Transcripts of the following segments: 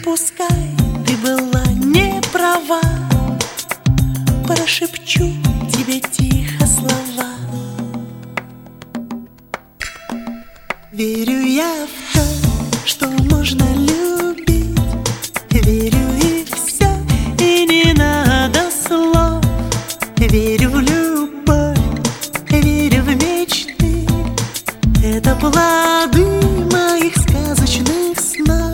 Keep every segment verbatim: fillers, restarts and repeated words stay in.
пускай ты была не права, прошепчу тебе тихо слова. Верю я в то, что можно любить, верю и все, и не надо слов. Верю в любовь, верю в мечты, это плоды моих сказочных снов.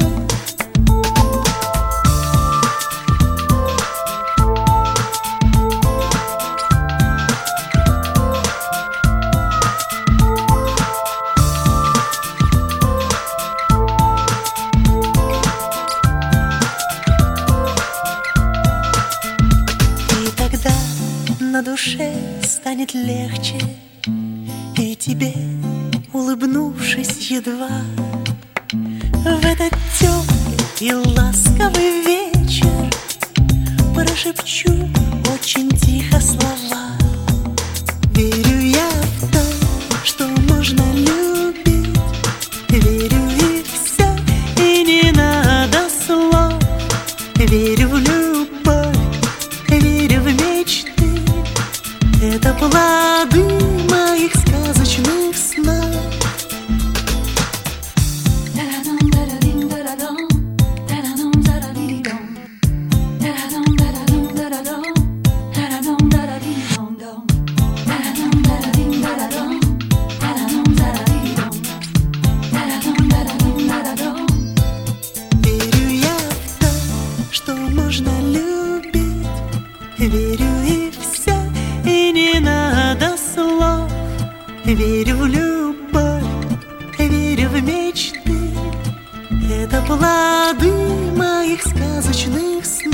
На душе станет легче, и тебе, улыбнувшись едва, в этот теплый и ласковый вечер прошепчу очень тихо слова. Верю я в то, что можно любить, верю и все, и не надо слов. Верю в любовь, верю в мечты, это плоды моих сказочных снов. Верю я в то, что можно любить, верю и все, и не надо слов. Верю в любовь, верю в мечты, это плоды моих сказочных снов.